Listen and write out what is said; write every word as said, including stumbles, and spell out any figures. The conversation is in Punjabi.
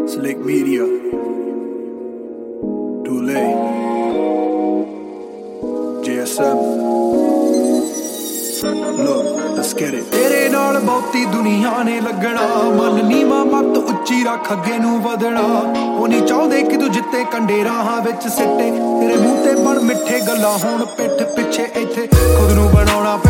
Slick Media, Dule, J S M. Look, let's get it. ਤੇਰੇ ਨਾਲ ਬਹੁਤੀ ਦੁਨੀਆ ਨੇ ਲੱਗਣਾ, ਮਨ ਨੀਵਾਂ ਮੱਤ ਉੱਚੀ ਰੱਖ ਅੱਗੇ ਨੂੰ ਵਧਣਾ। ਉਹ ਨਹੀਂ ਚਾਹੁੰਦੇ ਕਿ ਤੂੰ ਜਿੱਤੇ ਕੰਡੇ ਰਾਹਾਂ ਵਿੱਚ ਸਿੱਟੇ, ਤੇਰੇ ਮੂੰਹ ਤੇ ਬਣ ਮਿੱਠੇ ਗੱਲਾਂ ਹੋਣ ਪਿੱਠ ਪਿੱਛੇ ਇੱਥੇ ਖੁਦ ਨੂੰ ਬਣਾਉਣਾ